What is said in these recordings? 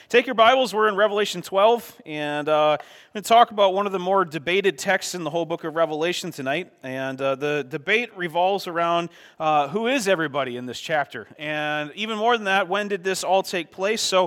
Take your Bibles, we're in Revelation 12, and I'm going to talk about one of the more debated texts in the whole book of Revelation tonight. And the debate revolves around who is everybody in this chapter. And even more than that, when did this all take place? So,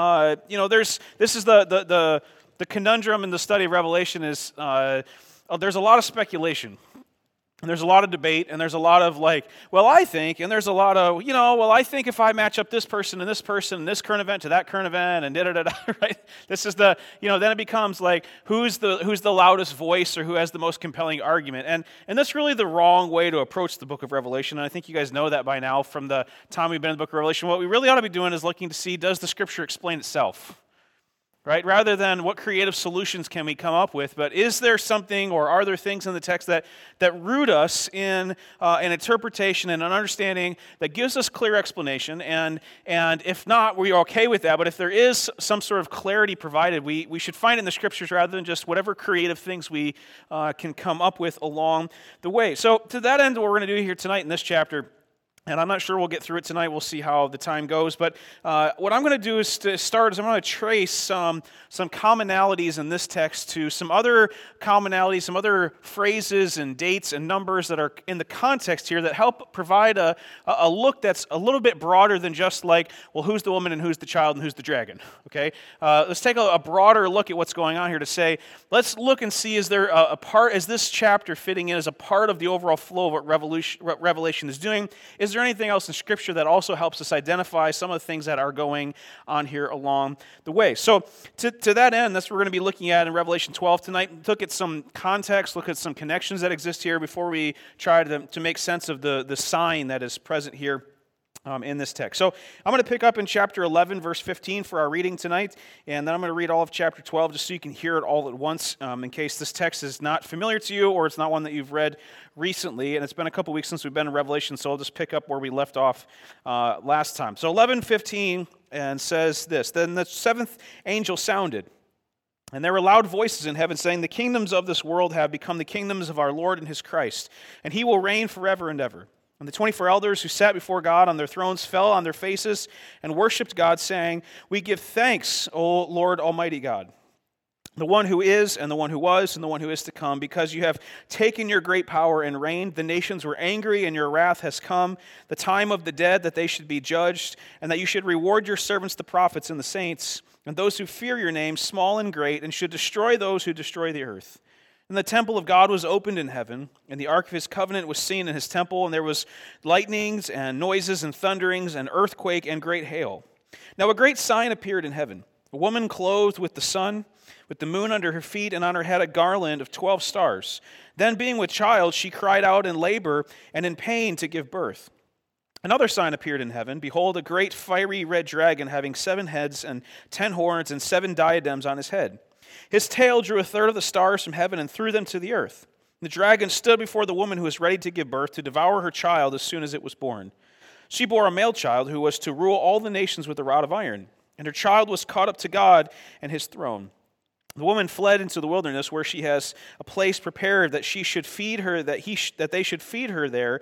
this is the conundrum in the study of Revelation is there's a lot of speculation. And there's a lot of debate, and there's a lot of I think, and there's a lot of, I think if I match up this person and this current event to that current event, and da-da-da-da, right? This is then it becomes who's the loudest voice or who has the most compelling argument. And that's really the wrong way to approach the book of Revelation, and I think you guys know that by now from the time we've been in the book of Revelation. What we really ought to be doing is looking to see, does the Scripture explain itself? Right? Rather than what creative solutions can we come up with, but is there something or are there things in the text that root us in an interpretation and an understanding that gives us clear explanation? And if not, we're okay with that. But if there is some sort of clarity provided, we should find it in the Scriptures rather than just whatever creative things we can come up with along the way. So to that end, what we're going to do here tonight in this chapter, and I'm not sure we'll get through it tonight. We'll see how the time goes. But what I'm going to do is I'm going to trace some commonalities in this text to some other commonalities, some other phrases and dates and numbers that are in the context here that help provide a look that's a little bit broader than just who's the woman and who's the child and who's the dragon? Okay, let's take a broader look at what's going on here to say, let's look and see, is there a part, is this chapter fitting in as a part of the overall flow of what Revelation is doing? Is there anything else in Scripture that also helps us identify some of the things that are going on here along the way? So to that end, that's what we're going to be looking at in Revelation 12 tonight. Look at some context, look at some connections that exist here before we try to make sense of the sign that is present here in this text. So I'm going to pick up in chapter 11, verse 15 for our reading tonight, and then I'm going to read all of chapter 12 just so you can hear it all at once in case this text is not familiar to you or it's not one that you've read recently, and it's been a couple weeks since we've been in Revelation, so I'll just pick up where we left off last time. So 11:15 and says this, "Then the seventh angel sounded, and there were loud voices in heaven saying, 'The kingdoms of this world have become the kingdoms of our Lord and his Christ, and he will reign forever and ever.' And the 24 elders who sat before God on their thrones fell on their faces and worshipped God, saying, 'We give thanks, O Lord Almighty God, the one who is, and the one who was, and the one who is to come, because you have taken your great power and reigned. The nations were angry, and your wrath has come. The time of the dead, that they should be judged, and that you should reward your servants, the prophets and the saints, and those who fear your name, small and great, and should destroy those who destroy the earth.' And the temple of God was opened in heaven, and the ark of his covenant was seen in his temple, and there was lightnings and noises and thunderings and earthquake and great hail. Now a great sign appeared in heaven, a woman clothed with the sun, with the moon under her feet, and on her head a garland of 12 stars. Then being with child, she cried out in labor and in pain to give birth. Another sign appeared in heaven. Behold, a great fiery red dragon having 7 heads and 10 horns and 7 diadems on his head. His tail drew a third of the stars from heaven and threw them to the earth. The dragon stood before the woman who was ready to give birth to devour her child as soon as it was born. She bore a male child who was to rule all the nations with a rod of iron, and her child was caught up to God and his throne. The woman fled into the wilderness, where she has a place prepared that she should feed her, that they should feed her there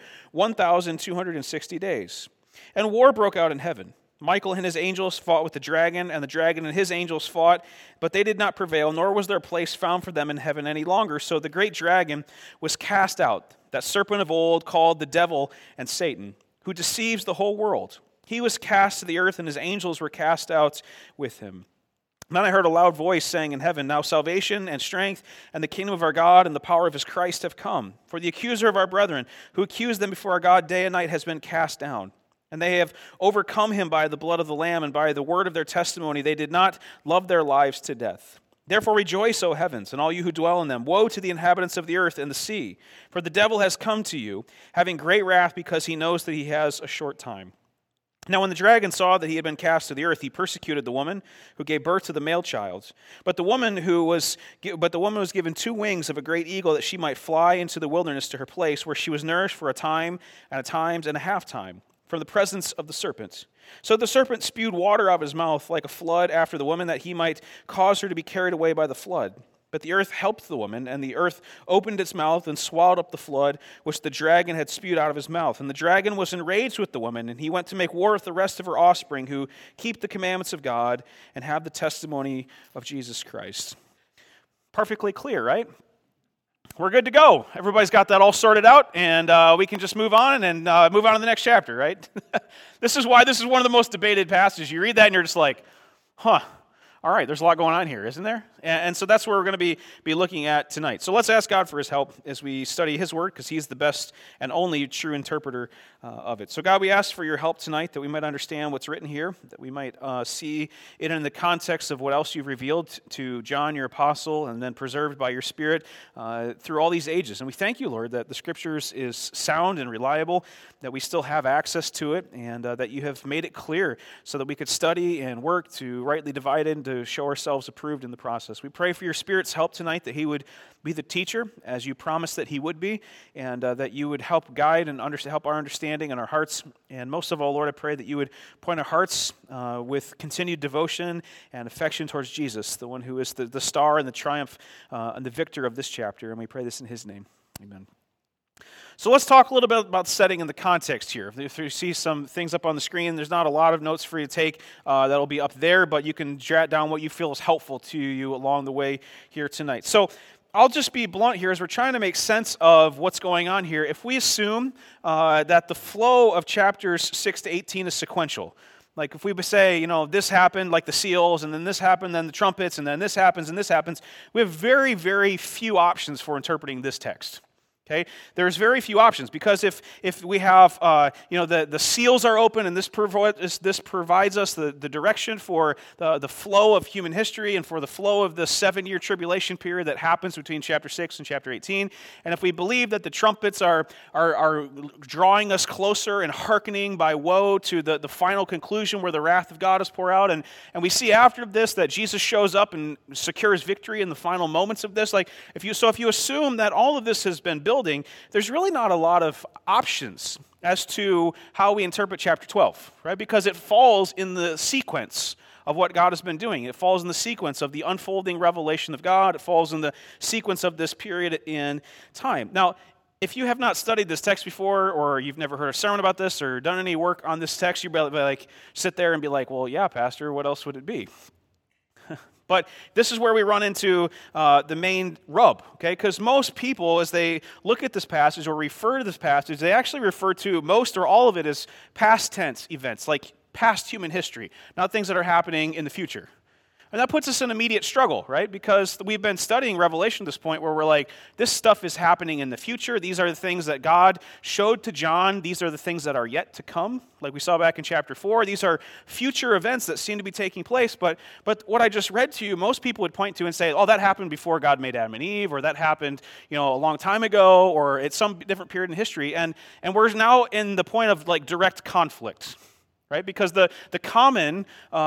1,260 days. And war broke out in heaven. Michael and his angels fought with the dragon, and the dragon and his angels fought, but they did not prevail, nor was there a place found for them in heaven any longer. So the great dragon was cast out, that serpent of old called the devil and Satan, who deceives the whole world. He was cast to the earth, and his angels were cast out with him. Then I heard a loud voice saying in heaven, 'Now salvation and strength and the kingdom of our God and the power of his Christ have come. For the accuser of our brethren, who accused them before our God day and night, has been cast down. And they have overcome him by the blood of the Lamb and by the word of their testimony. They did not love their lives to death. Therefore rejoice, O heavens, and all you who dwell in them. Woe to the inhabitants of the earth and the sea, for the devil has come to you, having great wrath, because he knows that he has a short time.' Now when the dragon saw that he had been cast to the earth, he persecuted the woman who gave birth to the male child. But the woman was given 2 wings of a great eagle, that she might fly into the wilderness to her place, where she was nourished for a time and a times and a half time from the presence of the serpent. So the serpent spewed water out of his mouth like a flood after the woman, that he might cause her to be carried away by the flood. But the earth helped the woman, and the earth opened its mouth and swallowed up the flood, which the dragon had spewed out of his mouth. And the dragon was enraged with the woman, and he went to make war with the rest of her offspring, who keep the commandments of God and have the testimony of Jesus Christ. Perfectly clear, right? We're good to go. Everybody's got that all sorted out, and we can just move on and move on to the next chapter, right? This is why this is one of the most debated passages. You read that, and you're just like, huh. All right, there's a lot going on here, isn't there? And so that's what we're going to be looking at tonight. So let's ask God for his help as we study his word, because he's the best and only true interpreter of it. So God, we ask for your help tonight, that we might understand what's written here, that we might see it in the context of what else you've revealed to John, your apostle, and then preserved by your Spirit through all these ages. And we thank you, Lord, that the Scriptures is sound and reliable, that we still have access to it, and that you have made it clear so that we could study and work to rightly divide it and to show ourselves approved in the process. We pray for your Spirit's help tonight, that he would be the teacher, as you promised that he would be, and that you would help guide and help our understanding and our hearts. And most of all, Lord, I pray that you would point our hearts with continued devotion and affection towards Jesus, the one who is the star and the triumph and the victor of this chapter. And we pray this in his name. Amen. So let's talk a little bit about setting and the context here. If you see some things up on the screen, there's not a lot of notes for you to take that'll be up there, but you can jot down what you feel is helpful to you along the way here tonight. So I'll just be blunt here as we're trying to make sense of what's going on here. If we assume that the flow of chapters 6 to 18 is sequential, like if we would say, this happened, like the seals, and then this happened, then the trumpets, and then this happens, and this happens, we have very, very few options for interpreting this text. Okay, there's very few options, because if we have the seals are open, and this provides us the direction for the flow of human history and for the flow of the 7-year tribulation period that happens between chapter 6 and chapter 18. And if we believe that the trumpets are drawing us closer and hearkening by woe to the final conclusion where the wrath of God is poured out, and we see after this that Jesus shows up and secures victory in the final moments of this, if you assume that all of this has been built, there's really not a lot of options as to how we interpret chapter 12, right? Because it falls in the sequence of what God has been doing. It falls in the sequence of the unfolding revelation of God. It falls in the sequence of this period in time. Now, if you have not studied this text before, or you've never heard a sermon about this or done any work on this text, you'd be sit there and be like, well, yeah, Pastor, what else would it be? But this is where we run into the main rub, okay? Because most people, as they look at this passage or refer to this passage, they actually refer to most or all of it as past tense events, like past human history, not things that are happening in the future. And that puts us in immediate struggle, right? Because we've been studying Revelation to this point where we're like, this stuff is happening in the future. These are the things that God showed to John. These are the things that are yet to come, like we saw back in chapter 4. These are future events that seem to be taking place. But what I just read to you, most people would point to and say, oh, that happened before God made Adam and Eve, or that happened a long time ago, or it's some different period in history. And we're now in the point of direct conflict. Right? Because the common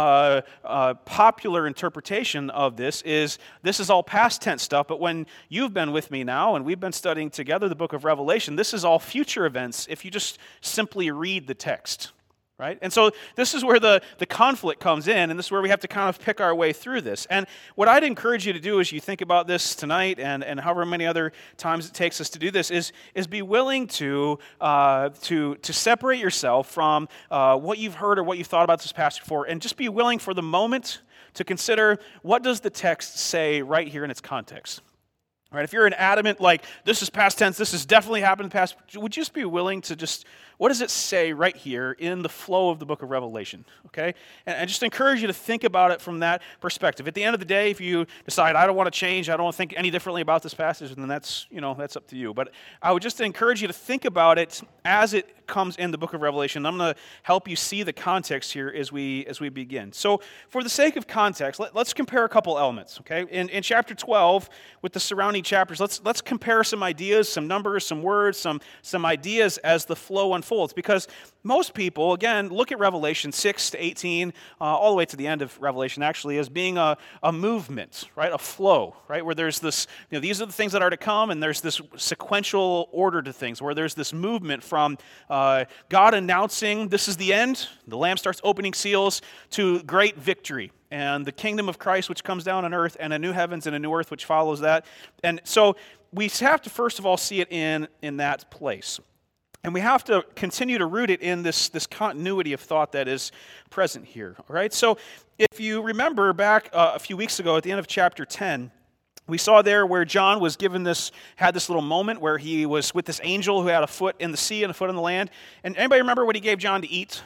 popular interpretation of this is all past tense stuff, but when you've been with me now and we've been studying together the book of Revelation, this is all future events if you just simply read the text. Right? And so this is where the conflict comes in, and this is where we have to kind of pick our way through this. And what I'd encourage you to do as you think about this tonight and however many other times it takes us to do this is be willing to separate yourself from what you've heard or what you've thought about this passage before, and just be willing for the moment to consider, what does the text say right here in its context? Right? If you're an adamant, this is past tense, this has definitely happened in the past, would you just be willing to what does it say right here in the flow of the book of Revelation? Okay? And I just encourage you to think about it from that perspective. At the end of the day, if you decide, I don't want to change, I don't want to think any differently about this passage, then that's up to you. But I would just encourage you to think about it as it comes in the book of Revelation. I'm going to help you see the context here as we begin. So for the sake of context, let's compare a couple elements. Okay? In chapter 12, with the surrounding chapters, let's compare some ideas, some numbers, some words, some ideas as the flow unfolds unfolds, because most people, again, look at Revelation 6 to 18, all the way to the end of Revelation, actually, as being a movement, right? A flow, right? Where there's this, these are the things that are to come, and there's this sequential order to things, where there's this movement from God announcing this is the end, the Lamb starts opening seals, to great victory, and the kingdom of Christ which comes down on earth, and a new heavens and a new earth which follows that. And so we have to, first of all, see it in that place. And we have to continue to root it in this continuity of thought that is present here. All right? So if you remember back a few weeks ago at the end of chapter 10, we saw there where John was had this little moment where he was with this angel who had a foot in the sea and a foot on the land. And anybody remember what he gave John to eat?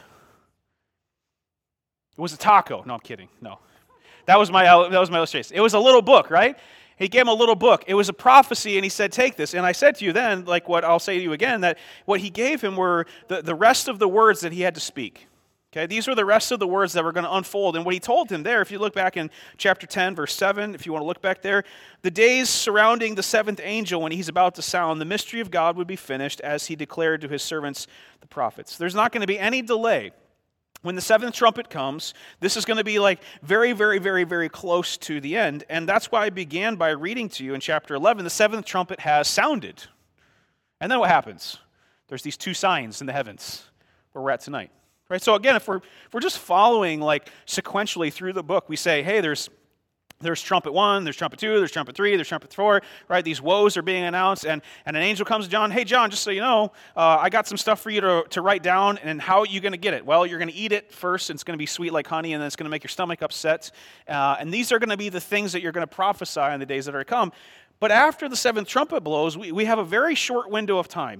It was a taco. No, I'm kidding. No. That was my illustration. It was a little book, right? He gave him a little book. It was a prophecy, and he said, take this. And I said to you then, like what I'll say to you again, that what he gave him were the rest of the words that he had to speak. Okay, these were the rest of the words that were going to unfold. And what he told him there, if you look back in chapter 10, verse 7, if you want to look back there, the days surrounding the seventh angel when he's about to sound, the mystery of God would be finished as he declared to his servants, the prophets. There's not going to be any delay. When the seventh trumpet comes, this is going to be like very, very, very, very close to the end. And that's why I began by reading to you in chapter 11, the seventh trumpet has sounded. And then what happens? There's these two signs in the heavens where we're at tonight. Right? So again, if we're just following like sequentially through the book, we say, hey, there's trumpet 1, there's trumpet 2, there's trumpet 3, there's trumpet 4, right? These woes are being announced, and an angel comes to John, hey, John, just so you know, I got some stuff for you to write down, and how are you going to get it? Well, you're going to eat it first, and it's going to be sweet like honey, and then it's going to make your stomach upset, and these are going to be the things that you're going to prophesy in the days that are to come. But after the seventh trumpet blows, we have a very short window of time.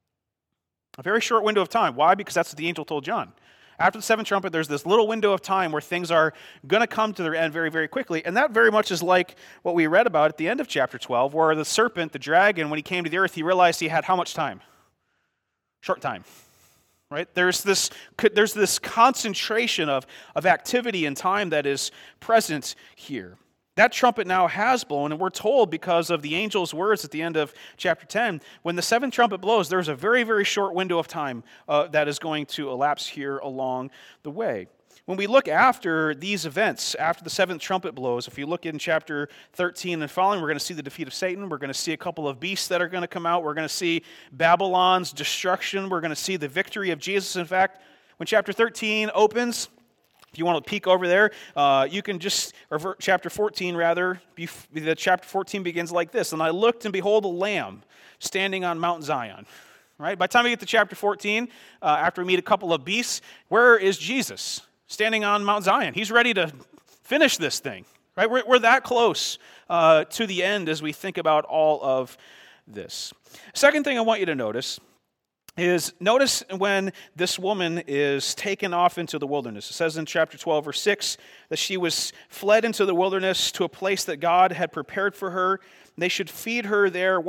A very short window of time. Why? Because that's what the angel told John. After the seventh trumpet, there's this little window of time where things are going to come to their end very, very quickly. And that very much is like what we read about at the end of chapter 12, where the serpent, the dragon, when he came to the earth, he realized he had how much time? Short time. Right? There's this concentration of activity and time that is present here. That trumpet now has blown, and we're told because of the angel's words at the end of chapter 10, when the seventh trumpet blows, there's a very, very short window of time that is going to elapse here along the way. When we look after these events, after the seventh trumpet blows, if you look in chapter 13 and following, we're going to see the defeat of Satan. We're going to see a couple of beasts that are going to come out. We're going to see Babylon's destruction. We're going to see the victory of Jesus. In fact, when chapter 13 opens, if you want to peek over there, you can just, or chapter 14 rather, the chapter 14 begins like this. And I looked, and behold, a lamb standing on Mount Zion. Right? By the time we get to chapter 14, after we meet a couple of beasts, where is Jesus? Standing on Mount Zion. He's ready to finish this thing. Right? We're that close to the end as we think about all of this. Second thing I want you to notice when this woman is taken off into the wilderness. It says in chapter 12, verse 6, that she was fled into the wilderness to a place that God had prepared for her. They should feed her there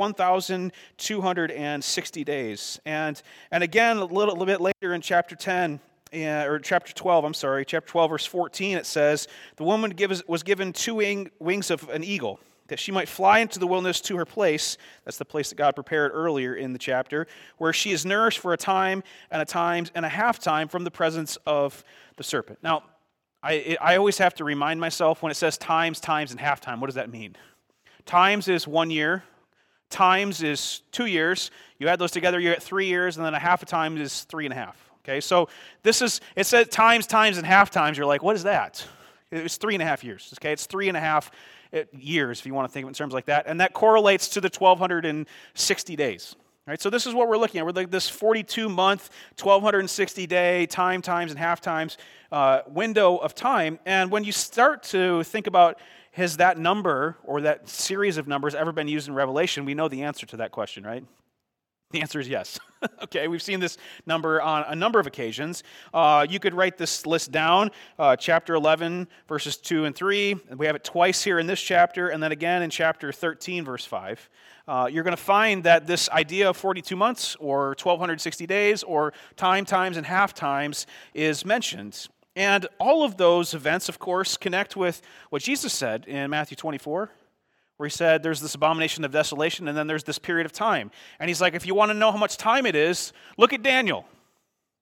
1,260 days. And again, a little bit later in chapter 10, or chapter 12, chapter 12, verse 14, it says, the woman was given two wings of an eagle, that she might fly into the wilderness to her place. That's the place that God prepared earlier in the chapter, where she is nourished for a time and a half time from the presence of the serpent. Now, I always have to remind myself when it says times, and half time, what does that mean? Times is 1 year. Times is 2 years. You add those together, you get 3 years, and then a half a time is 3.5. Okay, so it says times, and half times. You're like, what is that? It's 3.5 years. Okay, it's 3.5 years, if you want to think of it in terms like that. And that correlates to the 1,260 days. Right? So this is what we're looking at. We're like this 42-month, 1,260-day times, and half times window of time. And when you start to think about, has that number or that series of numbers ever been used in Revelation, we know the answer to that question, right? The answer is yes. Okay, we've seen this number on a number of occasions. You could write this list down, chapter 11, verses 2 and 3. We have it twice here in this chapter, and then again in chapter 13, verse 5. You're going to find that this idea of 42 months or 1,260 days or times, and half times is mentioned. And all of those events, of course, connect with what Jesus said in Matthew 24, where he said there's this abomination of desolation, and then there's this period of time. And he's like, if you want to know how much time it is, look at Daniel.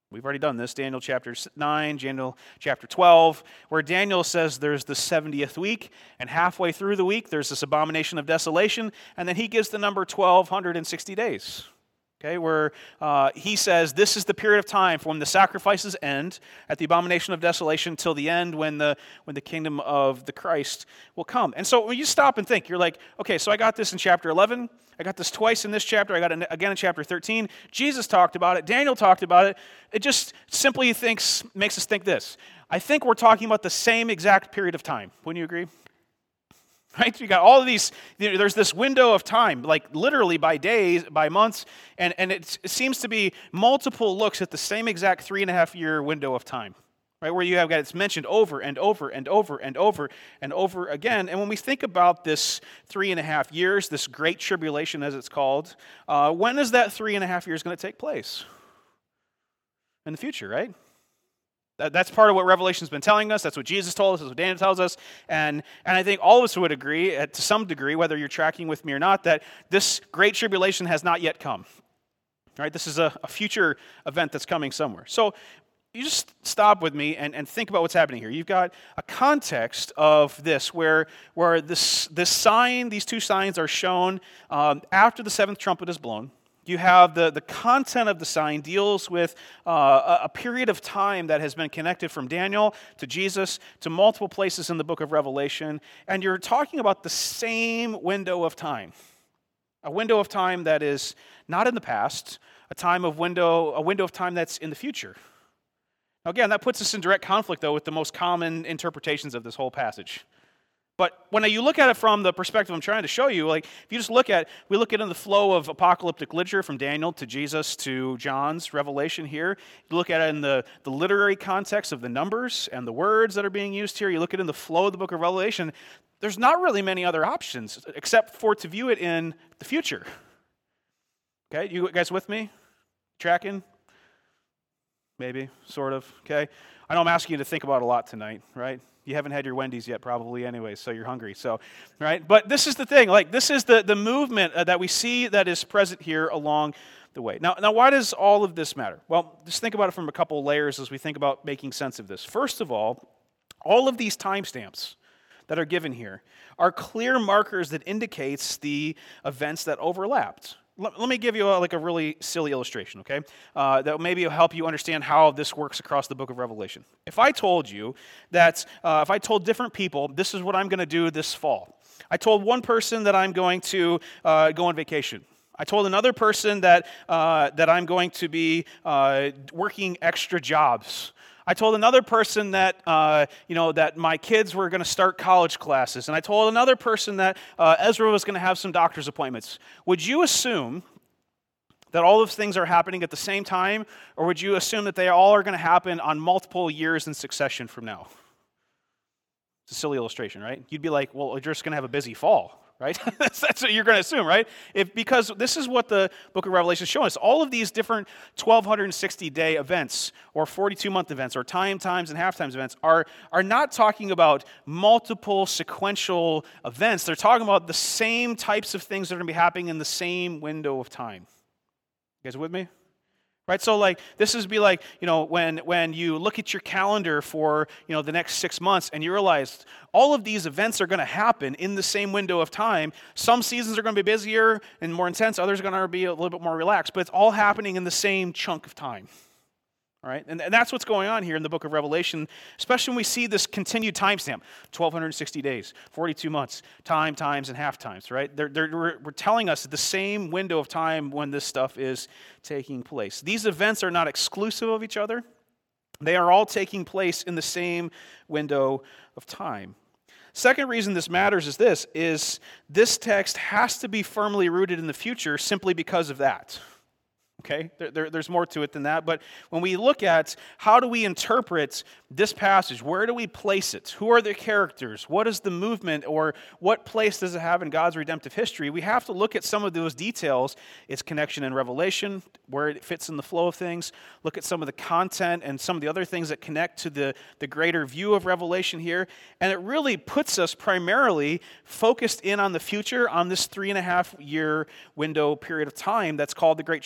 We've already done this, Daniel chapter 9, Daniel chapter 12, where Daniel says there's the 70th week, and halfway through the week there's this abomination of desolation, and then he gives the number 1,260 days. Okay, where he says this is the period of time from when the sacrifices end at the abomination of desolation till the end when the kingdom of the Christ will come. And so when you stop and think, you're like, okay, so I got this in chapter 11, I got this twice in this chapter, I got it again in chapter 13, Jesus talked about it, Daniel talked about it. It just simply makes us think this. I think we're talking about the same exact period of time. Wouldn't you agree? Right? You got all of these, there's this window of time, like literally by days, by months, and it seems to be multiple looks at the same exact 3.5-year window of time, right? Where you have got it's mentioned over and over and over and over and over again. And when we think about this 3.5 years, this great tribulation as it's called, when is that 3.5 years going to take place? In the future, right? That's part of what Revelation's been telling us. That's what Jesus told us. That's what Daniel tells us. And I think all of us would agree, to some degree, whether you're tracking with me or not, that this great tribulation has not yet come. Right? This is a future event that's coming somewhere. So you just stop with me and think about what's happening here. You've got a context of this where this sign, these two signs are shown after the seventh trumpet is blown. You have the content of the sign deals with a period of time that has been connected from Daniel to Jesus to multiple places in the book of Revelation, and you're talking about the same window of time. A window of time that is not in the past, a window of time that's in the future. Now again, that puts us in direct conflict, though, with the most common interpretations of this whole passage. But when you look at it from the perspective I'm trying to show you, like if you just we look at it in the flow of apocalyptic literature from Daniel to Jesus to John's Revelation here. You look at it in the literary context of the numbers and the words that are being used here. You look at it in the flow of the book of Revelation. There's not really many other options except for to view it in the future. Okay, you guys with me? Tracking? Maybe, sort of, okay? I know I'm asking you to think about a lot tonight, right? You haven't had your Wendy's yet probably anyway, so you're hungry. So, right? But this is the thing. Like, this is the movement that we see that is present here along the way. Now, why does all of this matter? Well, just think about it from a couple layers as we think about making sense of this. First of all of these timestamps that are given here are clear markers that indicates the events that overlapped. Let me give you a really silly illustration, okay? That maybe will help you understand how this works across the book of Revelation. If I told you that, if I told different people, this is what I'm going to do this fall. I told one person that I'm going to go on vacation. I told another person that I'm going to be working extra jobs. I told another person that that my kids were going to start college classes, and I told another person that Ezra was going to have some doctor's appointments. Would you assume that all those things are happening at the same time, or would you assume that they all are going to happen on multiple years in succession from now? It's a silly illustration, right? You'd be like, well, you're just going to have a busy fall. Right? That's what you're going to assume, right? Because this is what the book of Revelation is showing us. All of these different 1,260-day events or 42-month events or times, and half-times events are not talking about multiple sequential events. They're talking about the same types of things that are going to be happening in the same window of time. You guys with me? Right, so this is like, when you look at your calendar for, the next 6 months and you realize all of these events are going to happen in the same window of time. Some seasons are going to be busier and more intense, others are going to be a little bit more relaxed, but it's all happening in the same chunk of time. All right, and that's what's going on here in the book of Revelation, especially when we see this continued timestamp, 1,260 days, 42 months, times, and half times, right? We're telling us the same window of time when this stuff is taking place. These events are not exclusive of each other. They are all taking place in the same window of time. Second reason this matters is this text has to be firmly rooted in the future simply because of that. Okay, there's more to it than that, but when we look at how do we interpret this passage, where do we place it? Who are the characters? What is the movement, or what place does it have in God's redemptive history? We have to look at some of those details, its connection in Revelation, where it fits in the flow of things, look at some of the content and some of the other things that connect to the greater view of Revelation here, and it really puts us primarily focused in on the future, on this 3.5 year window period of time that's called the Great Tribulation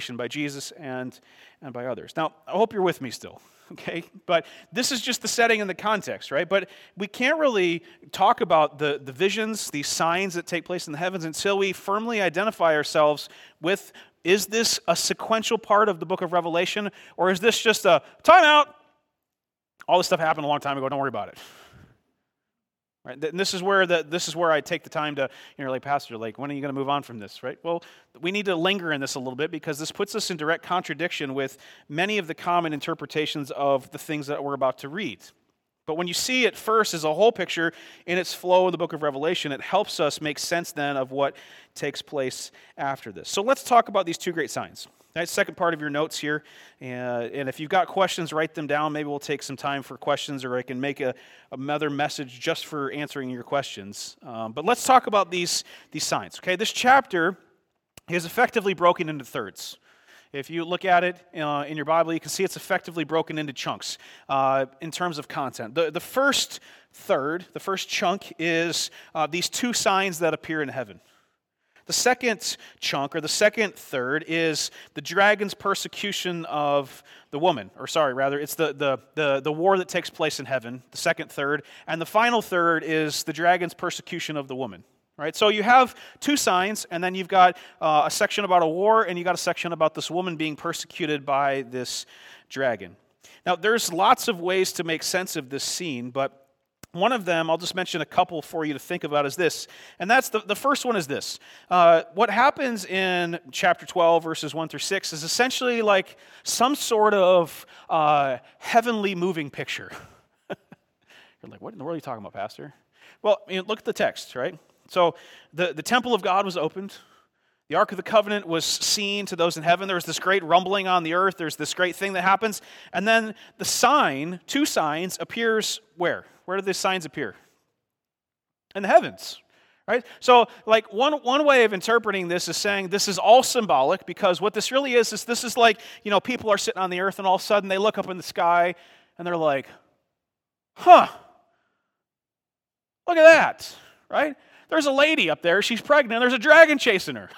revelation by Jesus and by others. Now, I hope you're with me still, okay? But this is just the setting and the context, right? But we can't really talk about the visions, these signs that take place in the heavens until we firmly identify ourselves with, is this a sequential part of the book of Revelation, or is this just a time out? All this stuff happened a long time ago, don't worry about it. Right? And this is where I take the time to, like, Pastor, like, when are you going to move on from this, right? Well, we need to linger in this a little bit because this puts us in direct contradiction with many of the common interpretations of the things that we're about to read. But when you see it first as a whole picture in its flow in the book of Revelation, it helps us make sense then of what takes place after this. So let's talk about these two great signs. That's the second part of your notes here. And if you've got questions, write them down. Maybe we'll take some time for questions, or I can make another message just for answering your questions. But let's talk about these signs. Okay, this chapter is effectively broken into thirds. If you look at it in your Bible, you can see it's effectively broken into chunks in terms of content. The first third, the first chunk, is these two signs that appear in heaven. The second chunk, or the second third, is the dragon's persecution of the woman. Or sorry, rather, it's the war that takes place in heaven, the second third. And the final third is the dragon's persecution of the woman. Right? So you have two signs, and then you've got a section about a war, and you got a section about this woman being persecuted by this dragon. Now, there's lots of ways to make sense of this scene, but one of them, I'll just mention a couple for you to think about, is this. And that's the first one is this. What happens in chapter 12, verses 1 through 6, is essentially like some sort of heavenly moving picture. You're like, what in the world are you talking about, Pastor? Well, look at the text, right? So the temple of God was opened. The Ark of the Covenant was seen to those in heaven. There was this great rumbling on the earth. There's this great thing that happens. And then the sign, two signs, appears where? Where do the signs appear? In the heavens, right? So like one way of interpreting this is saying this is all symbolic, because what this really is this is like, people are sitting on the earth and all of a sudden they look up in the sky and they're like, look at that, right? There's a lady up there, she's pregnant, there's a dragon chasing her.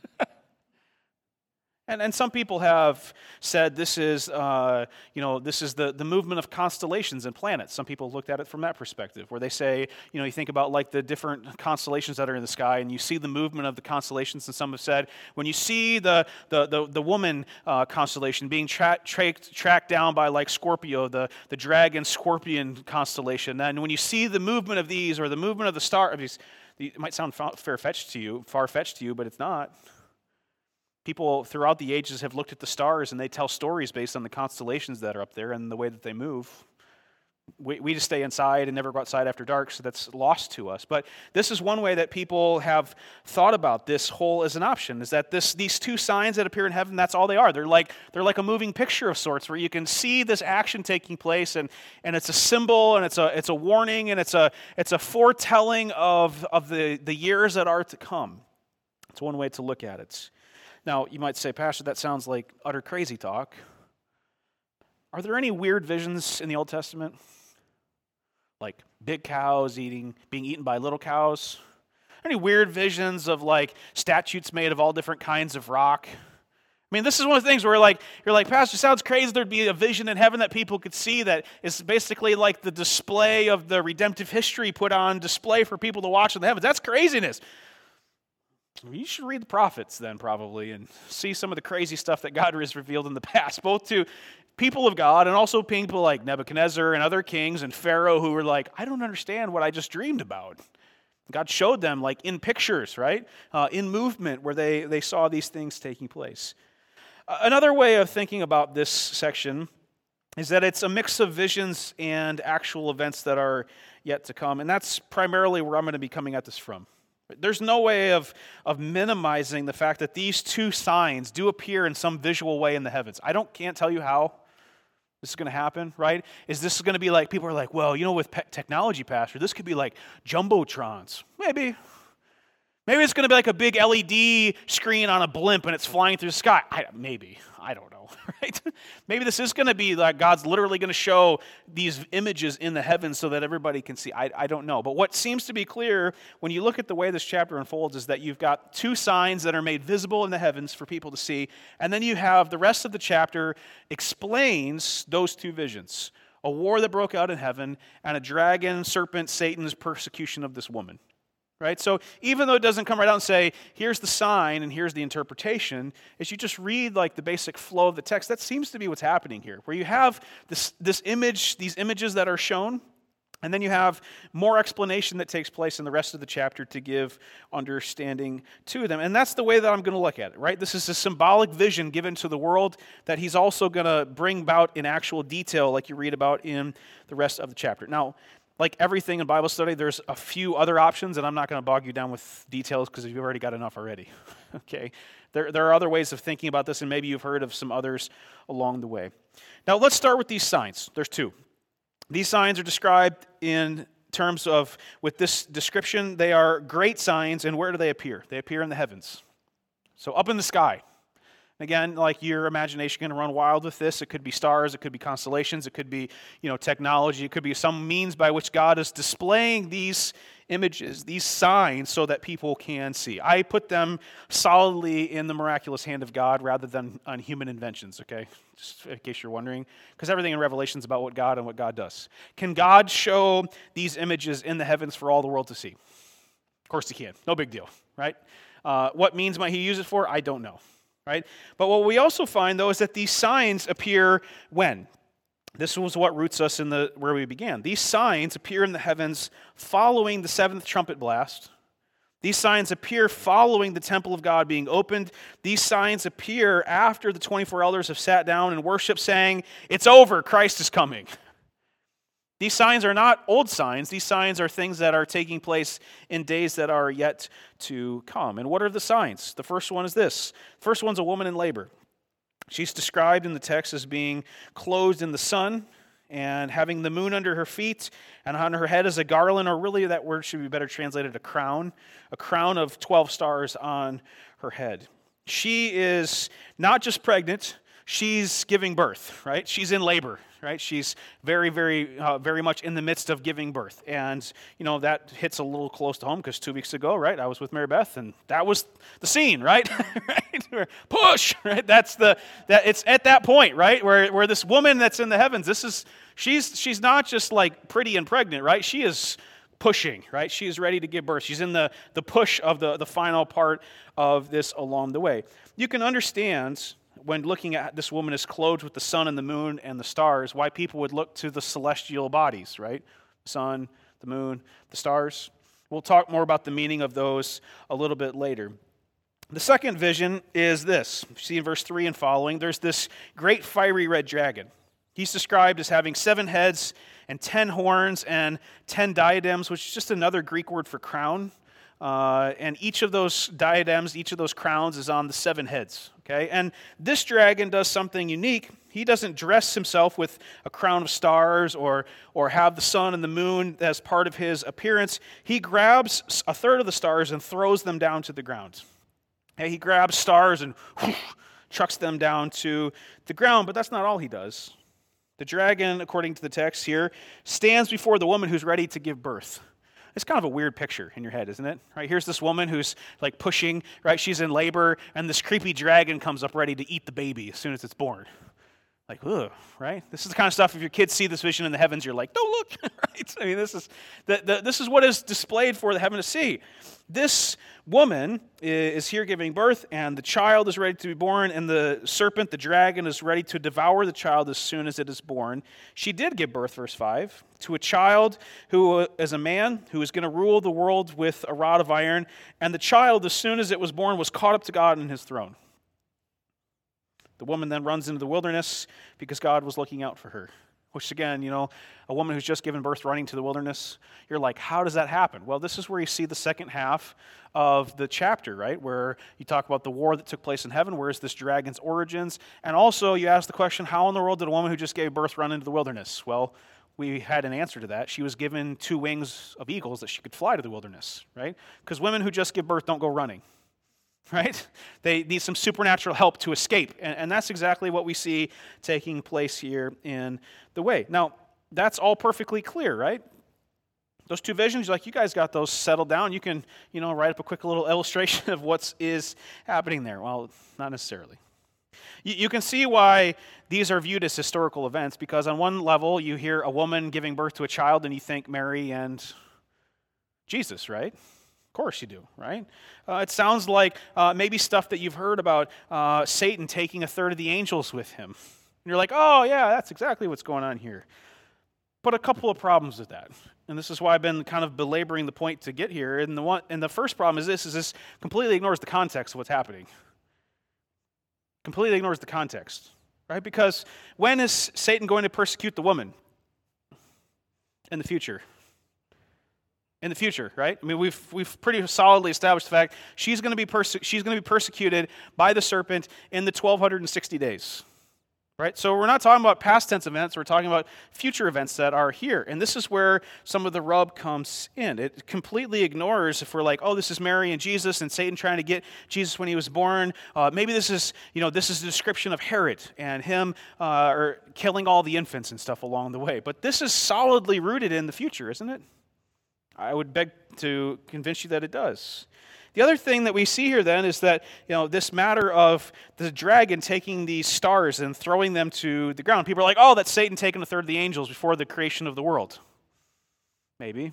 And some people have said this is, this is the movement of constellations and planets. Some people looked at it from that perspective, where they say, you think about like the different constellations that are in the sky, and you see the movement of the constellations. And some have said when you see the woman constellation being tracked down by like Scorpio, the dragon scorpion constellation, then when you see the movement of these, or the movement of the star of these, it might sound far-fetched to you, but it's not. People throughout the ages have looked at the stars and they tell stories based on the constellations that are up there and the way that they move. We just stay inside and never go outside after dark, so that's lost to us. But this is one way that people have thought about this whole as an option, is that these two signs that appear in heaven, that's all they are. They're like a moving picture of sorts, where you can see this action taking place, and it's a symbol, and it's a warning, and it's a foretelling of the years that are to come. It's one way to look at it. Now, you might say, Pastor, that sounds like utter crazy talk. Are there any weird visions in the Old Testament? Like big cows being eaten by little cows? Any weird visions of like statues made of all different kinds of rock? I mean, this is one of the things where you're like, Pastor, sounds crazy there'd be a vision in heaven that people could see that is basically like the display of the redemptive history put on display for people to watch in the heavens. That's craziness. You should read the prophets then, probably, and see some of the crazy stuff that God has revealed in the past, both to people of God and also people like Nebuchadnezzar and other kings and Pharaoh, who were like, I don't understand what I just dreamed about. God showed them like in pictures, right? In movement, where they saw these things taking place. Another way of thinking about this section is that it's a mix of visions and actual events that are yet to come, and that's primarily where I'm going to be coming at this from. There's no way of minimizing the fact that these two signs do appear in some visual way in the heavens. Can't tell you how this is going to happen, right? Is this going to be like, people are like, well, with technology, Pastor, this could be like jumbotrons. Maybe. Maybe it's going to be like a big LED screen on a blimp and it's flying through the sky. Maybe. I don't know, right? Maybe this is going to be like God's literally going to show these images in the heavens so that everybody can see. I don't know. But what seems to be clear when you look at the way this chapter unfolds is that you've got two signs that are made visible in the heavens for people to see. And then you have the rest of the chapter explains those two visions. A war that broke out in heaven and a dragon, serpent, Satan's persecution of this woman. Right? So even though it doesn't come right out and say, here's the sign and here's the interpretation, as you just read like the basic flow of the text, that seems to be what's happening here, where you have this image, these images that are shown, and then you have more explanation that takes place in the rest of the chapter to give understanding to them. And that's the way that I'm going to look at it, right? This is a symbolic vision given to the world that he's also going to bring about in actual detail like you read about in the rest of the chapter. Now, like everything in Bible study, there's a few other options, and I'm not going to bog you down with details because you've already got enough already. Okay? There are other ways of thinking about this, and maybe you've heard of some others along the way. Now, let's start with these signs. There's two. These signs are described in terms of, with this description, they are great signs, and where do they appear? They appear in the heavens. So up in the sky. Again, like your imagination can run wild with this. It could be stars, it could be constellations, it could be, technology, it could be some means by which God is displaying these images, these signs, so that people can see. I put them solidly in the miraculous hand of God rather than on human inventions, okay? Just in case you're wondering, because everything in Revelation is about what God and what God does. Can God show these images in the heavens for all the world to see? Of course he can. No big deal, right? What means might he use it for? I don't know. Right? But what we also find, though, is that these signs appear when? This was what roots us in where we began. These signs appear in the heavens following the seventh trumpet blast. These signs appear following the temple of God being opened. These signs appear after the 24 elders have sat down and worshiped, saying, "It's over, Christ is coming." These signs are not old signs. These signs are things that are taking place in days that are yet to come. And what are the signs? The first one is this. The first one's a woman in labor. She's described in the text as being clothed in the sun and having the moon under her feet, and on her head is a garland, or really that word should be better translated a crown of 12 stars on her head. She is not just pregnant, she's giving birth, right? She's in labor. Right? She's very, very, very much in the midst of giving birth. And, that hits a little close to home because 2 weeks ago, right, I was with Mary Beth, and that was the scene, right? Right? Push, right? It's at that point, right, where this woman that's in the heavens, she's not just like pretty and pregnant, right? She is pushing, right? She is ready to give birth. She's in the push of the final part of this along the way. You can understand when looking at this woman is clothed with the sun and the moon and the stars, why people would look to the celestial bodies, right? The sun, the moon, the stars. We'll talk more about the meaning of those a little bit later. The second vision is this. You see in verse 3 and following, there's this great fiery red dragon. He's described as having 7 heads and 10 horns and 10 diadems, which is just another Greek word for crown. And each of those diadems, each of those crowns is on the 7 heads. Okay? And this dragon does something unique. He doesn't dress himself with a crown of stars or have the sun and the moon as part of his appearance. He grabs a third of the stars and throws them down to the ground. Okay? He grabs stars and chucks them down to the ground, but that's not all he does. The dragon, according to the text here, stands before the woman who's ready to give birth. It's kind of a weird picture in your head, isn't it? Right? Here's this woman who's like pushing, right? She's in labor, and this creepy dragon comes up ready to eat the baby as soon as it's born. Like, ugh, right? This is the kind of stuff, if your kids see this vision in the heavens, you're like, don't look, right? I mean, this is what is displayed for the heaven to see. This woman is here giving birth, and the child is ready to be born, and the serpent, the dragon, is ready to devour the child as soon as it is born. She did give birth, verse 5, to a child who is a man who is going to rule the world with a rod of iron, and the child, as soon as it was born, was caught up to God in his throne. The woman then runs into the wilderness because God was looking out for her. Which again, a woman who's just given birth running to the wilderness, you're like, how does that happen? Well, this is where you see the second half of the chapter, right? Where you talk about the war that took place in heaven, where is this dragon's origins? And also you ask the question, how in the world did a woman who just gave birth run into the wilderness? Well, we had an answer to that. She was given 2 wings of eagles that she could fly to the wilderness, right? Because women who just give birth don't go running, right? They need some supernatural help to escape. And that's exactly what we see taking place here in the way. Now, that's all perfectly clear, right? Those 2 visions, like, you guys got those settled down. You can, write up a quick little illustration of what is happening there. Well, not necessarily. You can see why these are viewed as historical events, because on one level, you hear a woman giving birth to a child, and you think Mary and Jesus, right? Of course you do, right? It sounds like maybe stuff that you've heard about Satan taking a third of the angels with him. And you're like, oh, yeah, that's exactly what's going on here. But a couple of problems with that. And this is why I've been kind of belaboring the point to get here. And the first problem is this completely ignores the context of what's happening. Completely ignores the context, right? Because when is Satan going to persecute the woman? In the future. In the future, right? I mean, we've pretty solidly established the fact she's going to be persecuted by the serpent in the 1260 days. Right? So we're not talking about past tense events, we're talking about future events that are here. And this is where some of the rub comes in. It completely ignores, if we're like, oh, this is Mary and Jesus and Satan trying to get Jesus when he was born. Maybe this is a description of Herod and him or killing all the infants and stuff along the way. But this is solidly rooted in the future, isn't it? I would beg to convince you that it does. The other thing that we see here then is that, this matter of the dragon taking these stars and throwing them to the ground. People are like, oh, that's Satan taking a third of the angels before the creation of the world. Maybe.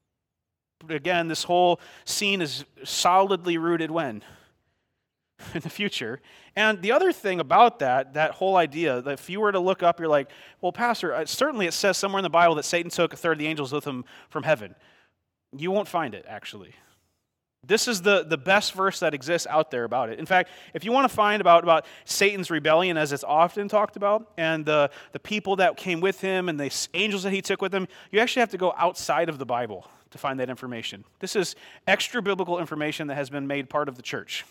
But again, this whole scene is solidly rooted when? In the future. And the other thing about that whole idea, that if you were to look up, you're like, well, Pastor, certainly it says somewhere in the Bible that Satan took a third of the angels with him from heaven. You won't find it, actually. This is the best verse that exists out there about it. In fact, if you want to find about Satan's rebellion, as it's often talked about, and the people that came with him and the angels that he took with him, you actually have to go outside of the Bible to find that information. This is extra biblical information that has been made part of the church.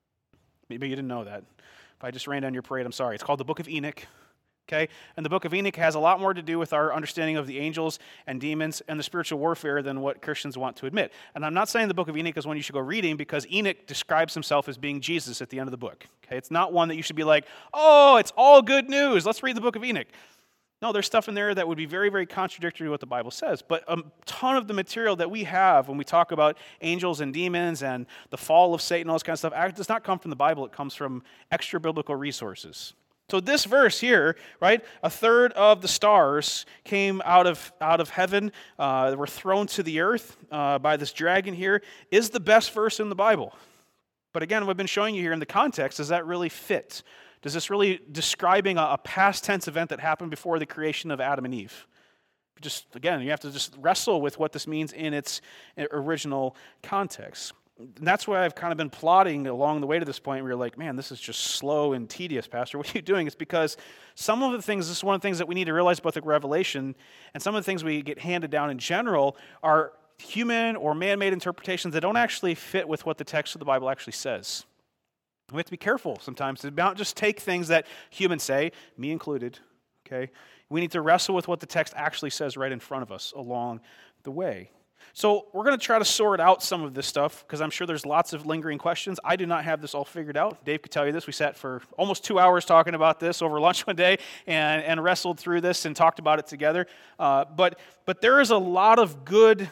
Maybe you didn't know that. If I just ran down your parade, I'm sorry. It's called the Book of Enoch. Okay? And the Book of Enoch has a lot more to do with our understanding of the angels and demons and the spiritual warfare than what Christians want to admit. And I'm not saying the Book of Enoch is one you should go reading, because Enoch describes himself as being Jesus at the end of the book. Okay? It's not one that you should be like, oh, it's all good news. Let's read the Book of Enoch. No, there's stuff in there that would be very, very contradictory to what the Bible says. But a ton of the material that we have when we talk about angels and demons and the fall of Satan, all this kind of stuff, does not come from the Bible. It comes from extra biblical resources. So this verse here, right, a third of the stars came out of heaven, were thrown to the earth by this dragon here, is the best verse in the Bible. But again, what I've been showing you here in the context, does that really fit? Does this really describing a past tense event that happened before the creation of Adam and Eve? Again, you have to just wrestle with what this means in its original context. And that's why I've kind of been plodding along the way to this point where you're like, man, this is just slow and tedious, Pastor. What are you doing? It's because some of the things, this is one of the things that we need to realize about the Revelation, and some of the things we get handed down in general are human or man-made interpretations that don't actually fit with what the text of the Bible actually says. We have to be careful sometimes to not just take things that humans say, me included, okay? We need to wrestle with what the text actually says right in front of us along the way. So we're going to try to sort out some of this stuff, because I'm sure there's lots of lingering questions. I do not have this all figured out. Dave could tell you this. We sat for almost 2 hours talking about this over lunch one day and wrestled through this and talked about it together. But there is a lot of good,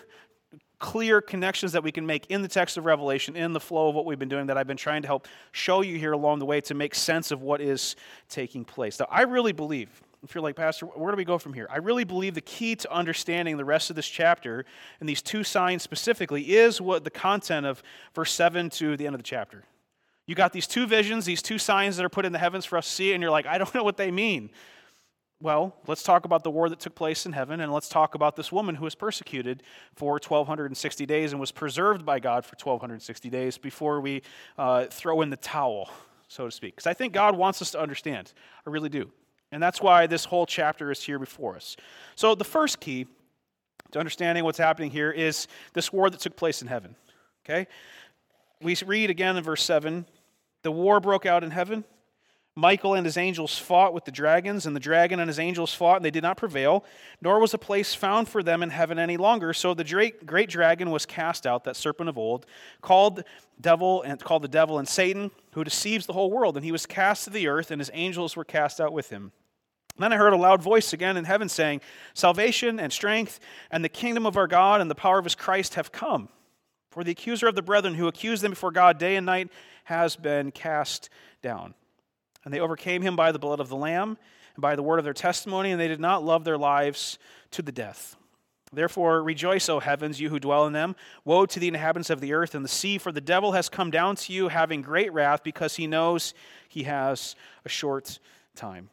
clear connections that we can make in the text of Revelation, in the flow of what we've been doing, that I've been trying to help show you here along the way to make sense of what is taking place. Now, I really believe, if you're like, Pastor, where do we go from here? I really believe the key to understanding the rest of this chapter, and these 2 signs specifically, is what the content of verse 7 to the end of the chapter. You got these 2 visions, these 2 signs that are put in the heavens for us to see, and you're like, I don't know what they mean. Well, let's talk about the war that took place in heaven, and let's talk about this woman who was persecuted for 1,260 days and was preserved by God for 1,260 days before we throw in the towel, so to speak. Because I think God wants us to understand. I really do. And that's why this whole chapter is here before us. So the first key to understanding what's happening here is this war that took place in heaven. Okay? We read again in verse 7, the war broke out in heaven. Michael and his angels fought with the dragons, and the dragon and his angels fought, and they did not prevail, nor was a place found for them in heaven any longer. So the great dragon was cast out, that serpent of old, called the devil and Satan, who deceives the whole world. And he was cast to the earth, and his angels were cast out with him. Then I heard a loud voice again in heaven saying, "Salvation and strength and the kingdom of our God and the power of his Christ have come. For the accuser of the brethren who accused them before God day and night has been cast down. And they overcame him by the blood of the Lamb and by the word of their testimony, and they did not love their lives to the death. Therefore rejoice, O heavens, you who dwell in them. Woe to the inhabitants of the earth and the sea, for the devil has come down to you having great wrath, because he knows he has a short time."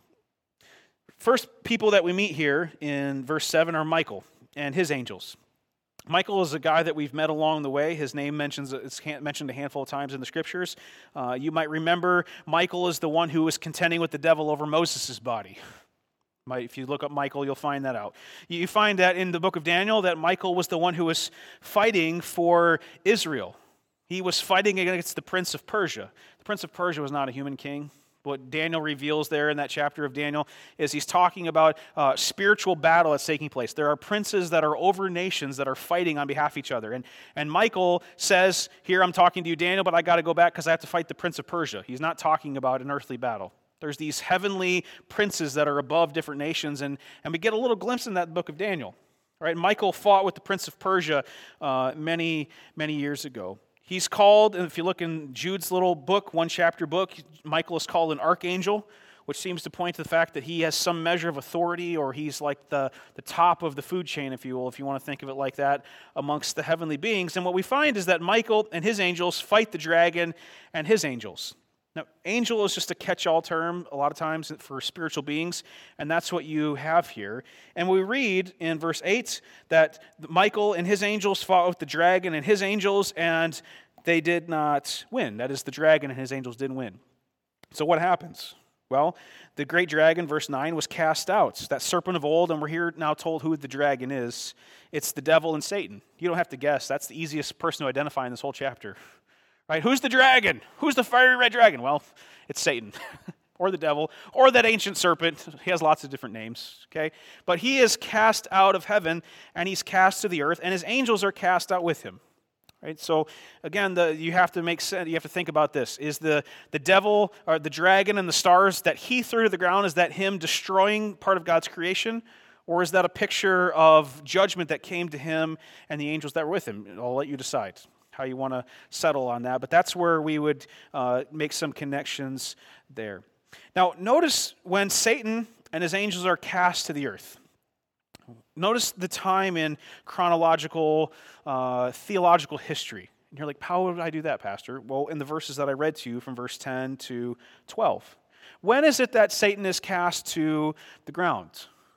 First people that we meet here in verse 7 are Michael and his angels. Michael is a guy that we've met along the way. His name it's mentioned a handful of times in the scriptures. You might remember Michael is the one who was contending with the devil over Moses' body. If you look up Michael, you'll find that out. You find that in the book of Daniel that Michael was the one who was fighting for Israel. He was fighting against the prince of Persia. The prince of Persia was not a human king. What Daniel reveals there in that chapter of Daniel is he's talking about spiritual battle that's taking place. There are princes that are over nations that are fighting on behalf of each other. And Michael says, here I'm talking to you, Daniel, but I got to go back because I have to fight the prince of Persia. He's not talking about an earthly battle. There's these heavenly princes that are above different nations, and we get a little glimpse in that book of Daniel. Right? Michael fought with the prince of Persia many, many years ago. He's called, if you look in Jude's little book, one chapter book, Michael is called an archangel, which seems to point to the fact that he has some measure of authority, or he's like the top of the food chain, if you will, if you want to think of it like that, amongst the heavenly beings. And what we find is that Michael and his angels fight the dragon and his angels. Now, angel is just a catch-all term a lot of times for spiritual beings, and that's what you have here. And we read in verse 8 that Michael and his angels fought with the dragon and his angels, and they did not win. That is, the dragon and his angels didn't win. So what happens? Well, the great dragon, verse 9, was cast out, that serpent of old, and we're here now told who the dragon is. It's the devil and Satan. You don't have to guess. That's the easiest person to identify in this whole chapter. Right? Who's the dragon? Who's the fiery red dragon? Well, it's Satan, or the devil, or that ancient serpent. He has lots of different names, okay? But he is cast out of heaven, and he's cast to the earth, and his angels are cast out with him. Right? So again, you have to make sense. You have to think about this: is the devil or the dragon and the stars that he threw to the ground? Is that him destroying part of God's creation, or is that a picture of judgment that came to him and the angels that were with him? I'll let you decide how you want to settle on that, but that's where we would make some connections there. Now, notice when Satan and his angels are cast to the earth. Notice the time in chronological, theological history. And you're like, how would I do that, Pastor? Well, in the verses that I read to you from verse 10 to 12. When is it that Satan is cast to the ground?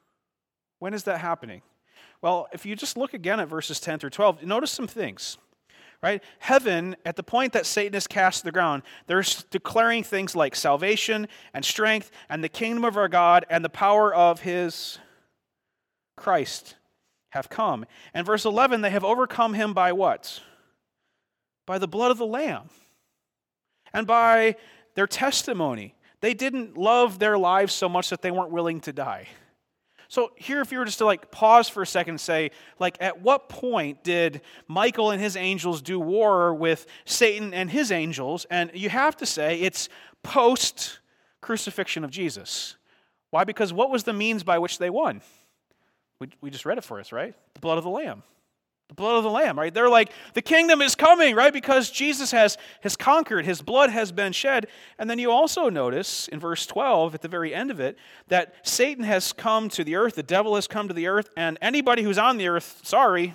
When is that happening? Well, if you just look again at verses 10 through 12, notice some things. Right? Heaven, at the point that Satan is cast to the ground, they're declaring things like salvation and strength and the kingdom of our God and the power of his Christ have come. And verse 11, they have overcome him by what? By the blood of the Lamb and by their testimony. They didn't love their lives so much that they weren't willing to die. So here, if you were just to pause for a second and say, at what point did Michael and his angels do war with Satan and his angels? And you have to say it's post-crucifixion of Jesus. Why? Because what was the means by which they won? We just read it for us, right? The blood of the Lamb. The blood of the Lamb, right? They're like, the kingdom is coming, right? Because Jesus has conquered. His blood has been shed. And then you also notice in verse 12, at the very end of it, that Satan has come to the earth, the devil has come to the earth, and anybody who's on the earth, sorry,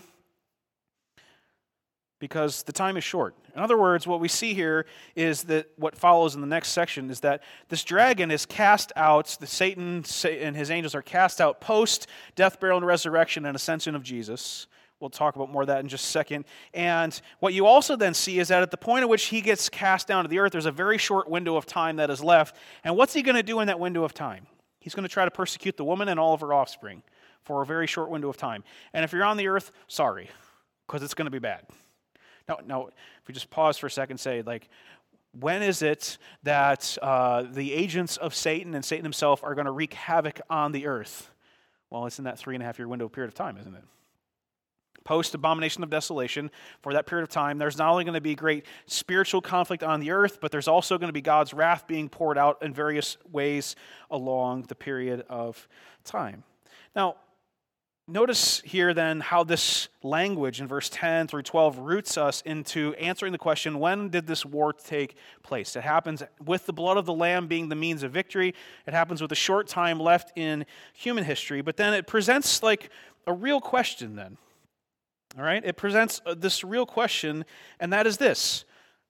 because the time is short. In other words, what we see here is that what follows in the next section is that this dragon is cast out, Satan and his angels are cast out post-death, burial, and resurrection and ascension of Jesus. We'll talk about more of that in just a second. And what you also then see is that at the point at which he gets cast down to the earth, there's a very short window of time that is left. And what's he going to do in that window of time? He's going to try to persecute the woman and all of her offspring for a very short window of time. And if you're on the earth, sorry, because it's going to be bad. Now, if we just pause for a second and say, When is it that the agents of Satan and Satan himself are going to wreak havoc on the earth? Well, it's in that 3.5-year window period of time, isn't it? Post-abomination of desolation, for that period of time, there's not only going to be great spiritual conflict on the earth, but there's also going to be God's wrath being poured out in various ways along the period of time. Now, notice here then how this language in verse 10 through 12 roots us into answering the question, when did this war take place? It happens with the blood of the Lamb being the means of victory. It happens with a short time left in human history, but then it presents like a real question then. All right? It presents this real question, and that is this.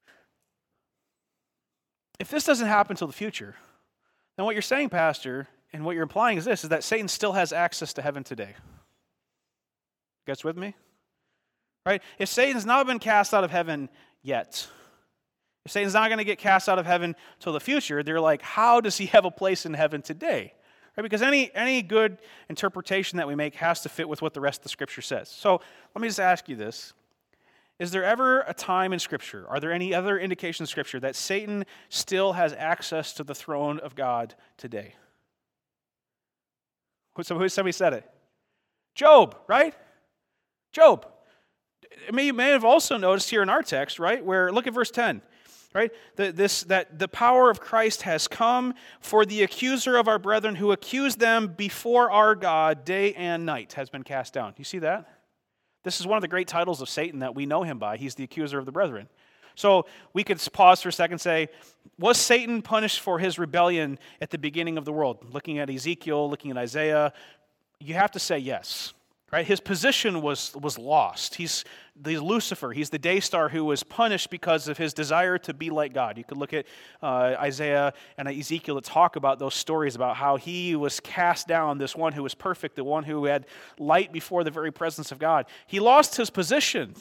If this doesn't happen until the future, then what you're saying, Pastor, and what you're implying is this, is that Satan still has access to heaven today. You guys with me? Right? If Satan's not been cast out of heaven yet, if Satan's not going to get cast out of heaven till the future, they're like, how does he have a place in heaven today? Right? Because any good interpretation that we make has to fit with what the rest of the Scripture says. So let me just ask you this. Is there ever a time in Scripture, are there any other indications in Scripture that Satan still has access to the throne of God today? Somebody said it. Job, right? Job. You may have also noticed here in our text, right, where, look at verse 10. Right? That the power of Christ has come for the accuser of our brethren who accused them before our God day and night has been cast down. You see that? This is one of the great titles of Satan that we know him by. He's the accuser of the brethren. So we could pause for a second and say, was Satan punished for his rebellion at the beginning of the world? Looking at Ezekiel, looking at Isaiah, you have to say yes. Right? His position was lost. He's the Lucifer. He's the day star who was punished because of his desire to be like God. You could look at Isaiah and Ezekiel that talk about those stories about how he was cast down, this one who was perfect, the one who had light before the very presence of God. He lost his position.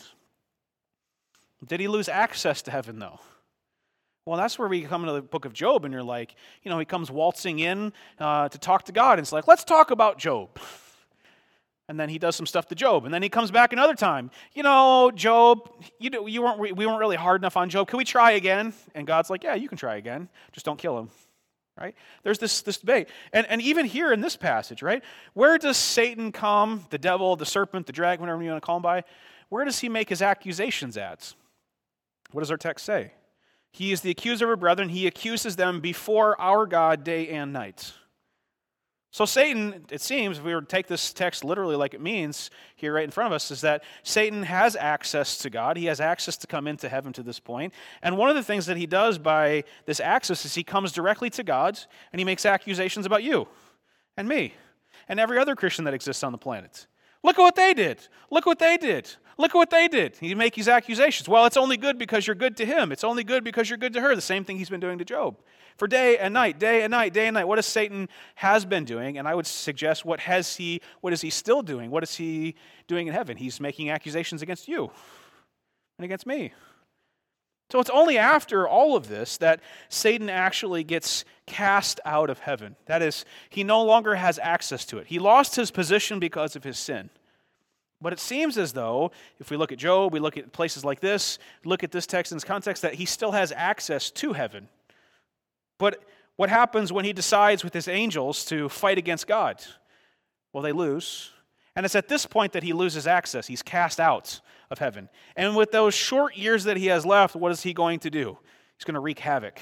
Did he lose access to heaven, though? Well, that's where we come into the book of Job, and you're like, he comes waltzing in to talk to God, and it's like, let's talk about Job. And then he does some stuff to Job. And then he comes back another time. Job, we weren't really hard enough on Job. Can we try again? And God's like, yeah, you can try again. Just don't kill him. Right? There's this debate. And even here in this passage, right? Where does Satan come, the devil, the serpent, the dragon, whatever you want to call him by? Where does he make his accusations at? What does our text say? He is the accuser of our brethren. He accuses them before our God day and night. So Satan, it seems, if we were to take this text literally like it means here right in front of us, is that Satan has access to God. He has access to come into heaven to this point. And one of the things that he does by this access is he comes directly to God and he makes accusations about you and me and every other Christian that exists on the planet. Look at what they did. Look what they did. Look at what they did. He makes these accusations. Well, it's only good because you're good to him. It's only good because you're good to her. The same thing he's been doing to Job. For day and night, day and night, day and night. What does Satan has been doing? And I would suggest, what is he still doing? What is he doing in heaven? He's making accusations against you and against me. So it's only after all of this that Satan actually gets cast out of heaven. That is, he no longer has access to it. He lost his position because of his sin. But it seems as though, if we look at Job, we look at places like this, look at this text in its context, that he still has access to heaven. But what happens when he decides with his angels to fight against God? Well, they lose. And it's at this point that he loses access. He's cast out of heaven. And with those short years that he has left, what is he going to do? He's going to wreak havoc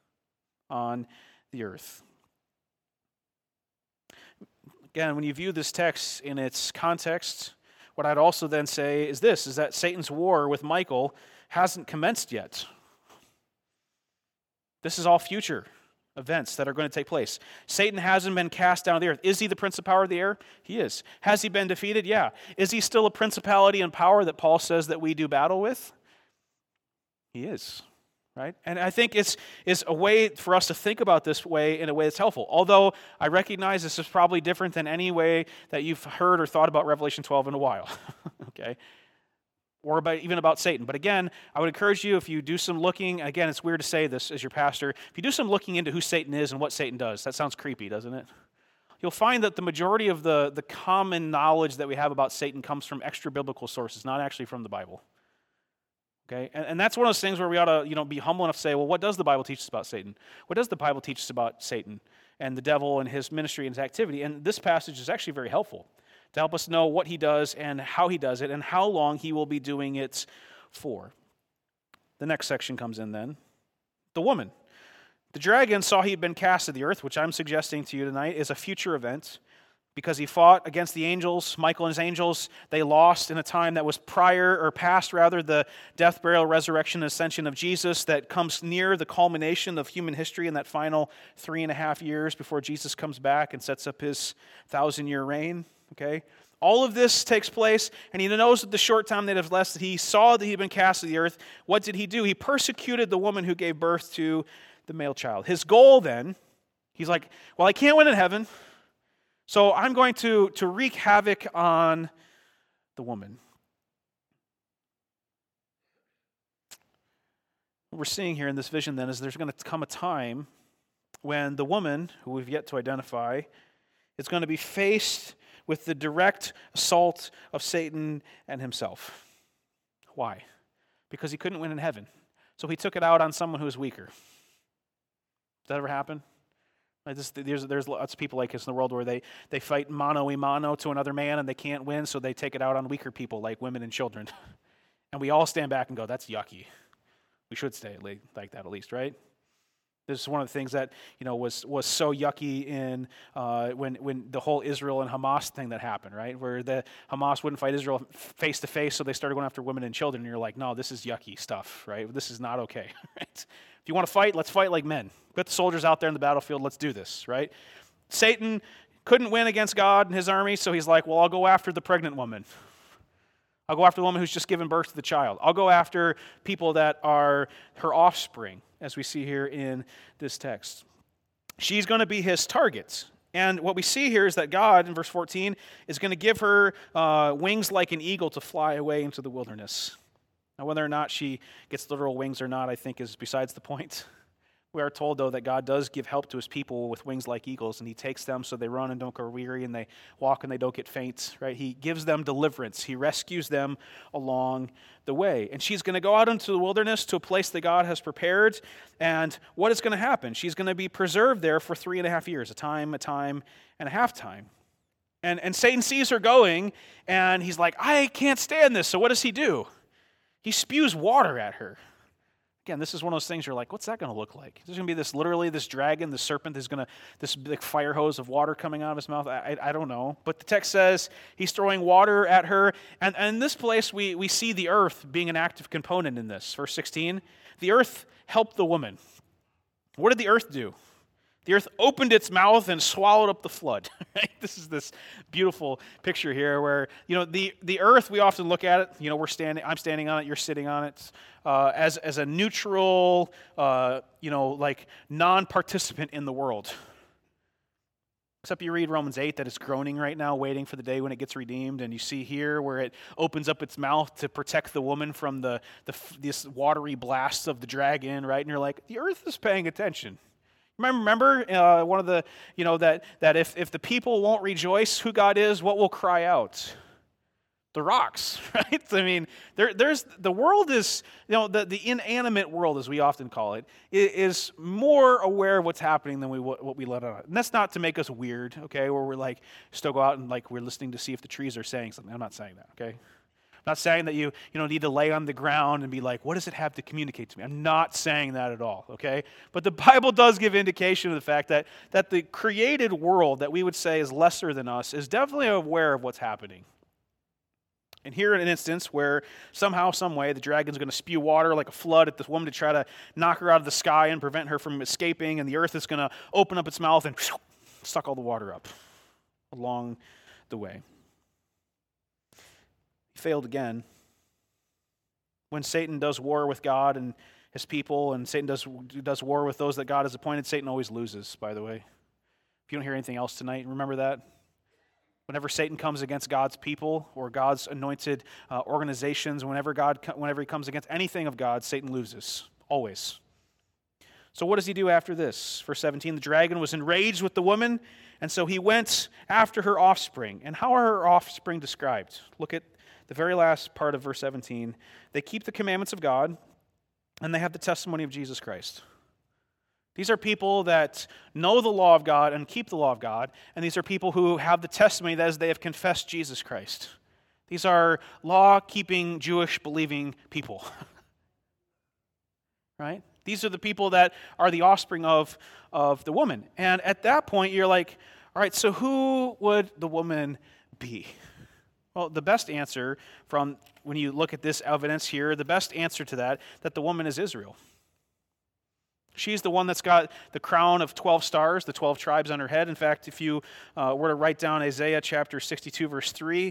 on the earth. Again, when you view this text in its context, what I'd also then say is this, is that Satan's war with Michael hasn't commenced yet. This is all future events that are going to take place. Satan hasn't been cast down to the earth. Is he the prince of power of the air? He is. Has he been defeated? Yeah. Is he still a principality and power that Paul says that we do battle with? He is. Right? And I think it's a way for us to think about this way in a way that's helpful. Although I recognize this is probably different than any way that you've heard or thought about Revelation 12 in a while. Okay? Or even about Satan. But again, I would encourage you, if you do some looking, again, it's weird to say this as your pastor, if you do some looking into who Satan is and what Satan does, that sounds creepy, doesn't it? You'll find that the majority of the common knowledge that we have about Satan comes from extra-biblical sources, not actually from the Bible. Okay, and that's one of those things where we ought to, be humble enough to say, well, what does the Bible teach us about Satan? What does the Bible teach us about Satan and the devil and his ministry and his activity? And this passage is actually very helpful to help us know what he does and how he does it and how long he will be doing it for. The next section comes in then. The woman. The dragon saw he had been cast to the earth, which I'm suggesting to you tonight is a future event, because he fought against the angels. Michael and his angels, they lost in a time that was past the death, burial, resurrection, and ascension of Jesus, that comes near the culmination of human history in that final 3.5 years before Jesus comes back and sets up his 1,000-year reign. Okay? All of this takes place, and he knows that the short time that has left, he saw that he had been cast to the earth. What did he do? He persecuted the woman who gave birth to the male child. His goal then, he's like, well, I can't win in heaven, so I'm going to wreak havoc on the woman. What we're seeing here in this vision then is there's going to come a time when the woman, who we've yet to identify, is going to be faced with the direct assault of Satan and himself. Why? Because he couldn't win in heaven. So he took it out on someone who was weaker. Does that ever happen? There's lots of people like this in the world where they fight mano a mano to another man and they can't win, so they take it out on weaker people like women and children. And we all stand back and go, that's yucky. We should stay like that at least, right? This is one of the things that was so yucky in when the whole Israel and Hamas thing that happened, right? Where the Hamas wouldn't fight Israel face to face, so they started going after women and children. And you're like, no, this is yucky stuff, right? This is not okay, right? If you want to fight, let's fight like men. Put the soldiers out there in the battlefield. Let's do this, right? Satan couldn't win against God and his army, so he's like, well, I'll go after the pregnant woman. I'll go after the woman who's just given birth to the child. I'll go after people that are her offspring, as we see here in this text. She's going to be his target. And what we see here is that God, in verse 14, is going to give her wings like an eagle to fly away into the wilderness. Now, whether or not she gets literal wings or not, I think is besides the point. We are told, though, that God does give help to his people with wings like eagles, and he takes them so they run and don't grow weary, and they walk and they don't get faint, right? He gives them deliverance. He rescues them along the way. And she's going to go out into the wilderness to a place that God has prepared, and what is going to happen? She's going to be preserved there for 3.5 years, a time and a half time. And Satan sees her going, and he's like, I can't stand this. So what does he do? He spews water at her. Again, this is one of those things you're like, what's that going to look like? There's going to be this dragon, this serpent, this big fire hose of water coming out of his mouth. I don't know. But the text says he's throwing water at her. And in this place, we see the earth being an active component in this. Verse 16, the earth helped the woman. What did the earth do? The earth opened its mouth and swallowed up the flood. Right? This is this beautiful picture here where, the earth, we often look at it, I'm standing on it, you're sitting on it, as a neutral, non-participant in the world. Except you read Romans 8 that it's groaning right now, waiting for the day when it gets redeemed, and you see here where it opens up its mouth to protect the woman from this watery blast of the dragon, right? And you're like, the earth is paying attention. Remember one of the, that if the people won't rejoice who God is, what will cry out? The rocks, right? I mean, there's the world is, the inanimate world, as we often call it, is more aware of what's happening than what we let on. And that's not to make us weird, okay, where we're like, still go out and like we're listening to see if the trees are saying something. I'm not saying that, okay? I'm not saying that you need to lay on the ground and be like, what does it have to communicate to me? I'm not saying that at all, okay? But the Bible does give indication of the fact that the created world that we would say is lesser than us is definitely aware of what's happening. And here in an instance where somehow, some way, the dragon's going to spew water like a flood at this woman to try to knock her out of the sky and prevent her from escaping, and the earth is going to open up its mouth and suck all the water up along the way. He failed again. When Satan does war with God and his people, and Satan does war with those that God has appointed, Satan always loses, by the way. If you don't hear anything else tonight, remember that. Whenever Satan comes against God's people or God's anointed organizations, whenever he comes against anything of God, Satan loses, always. So what does he do after this? Verse 17, the dragon was enraged with the woman, and so he went after her offspring. And how are her offspring described? Look at the very last part of verse 17, they keep the commandments of God, and they have the testimony of Jesus Christ. These are people that know the law of God and keep the law of God, and these are people who have the testimony that is they have confessed Jesus Christ. These are law-keeping, Jewish-believing people. Right? These are the people that are the offspring of the woman. And at that point, you're like, all right, so who would the woman be? Well, the best answer from when you look at this evidence here, the best answer to that the woman is Israel. She's the one that's got the crown of 12 stars, the 12 tribes on her head. In fact, if you were to write down Isaiah chapter 62, verse 3,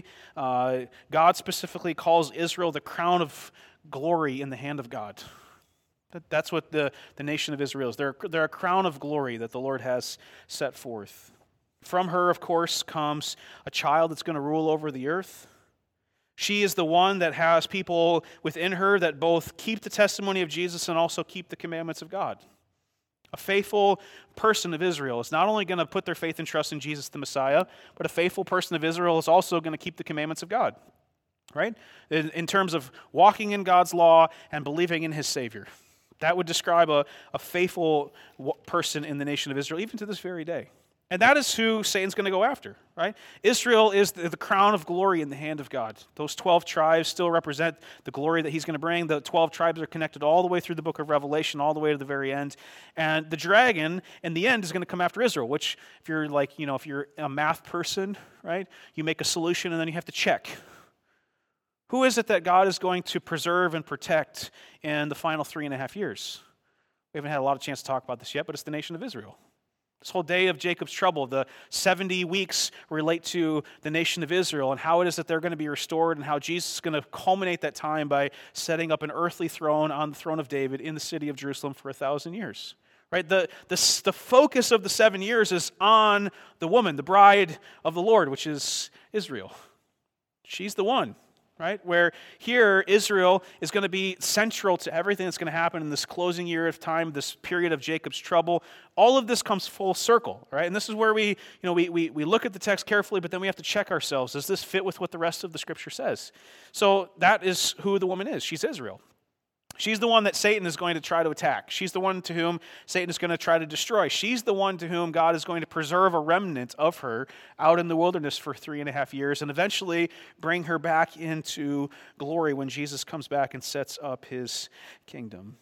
God specifically calls Israel the crown of glory in the hand of God. That's what the nation of Israel is. They're a crown of glory that the Lord has set forth. From her, of course, comes a child that's going to rule over the earth. She is the one that has people within her that both keep the testimony of Jesus and also keep the commandments of God. A faithful person of Israel is not only going to put their faith and trust in Jesus the Messiah, but a faithful person of Israel is also going to keep the commandments of God, right? In terms of walking in God's law and believing in his Savior. That would describe a faithful person in the nation of Israel, even to this very day. And that is who Satan's going to go after, right? Israel is the crown of glory in the hand of God. Those 12 tribes still represent the glory that he's going to bring. The 12 tribes are connected all the way through the book of Revelation, all the way to the very end. And the dragon, in the end, is going to come after Israel, which if you're if you're a math person, right, you make a solution and then you have to check. Who is it that God is going to preserve and protect in the final 3.5 years? We haven't had a lot of chance to talk about this yet, but it's the nation of Israel. This whole day of Jacob's trouble, the 70 weeks relate to the nation of Israel and how it is that they're going to be restored and how Jesus is going to culminate that time by setting up an earthly throne on the throne of David in the city of Jerusalem for 1,000 years. Right? The focus of the 7 years is on the woman, the bride of the Lord, which is Israel. She's the one. Right? Where here, Israel is going to be central to everything that's going to happen in this closing year of time, this period of Jacob's trouble. All of this comes full circle, right? And this is where we look at the text carefully, but then we have to check ourselves. Does this fit with what the rest of the Scripture says? So that is who the woman is. She's Israel. She's the one that Satan is going to try to attack. She's the one to whom Satan is going to try to destroy. She's the one to whom God is going to preserve a remnant of her out in the wilderness for 3.5 years and eventually bring her back into glory when Jesus comes back and sets up his kingdom.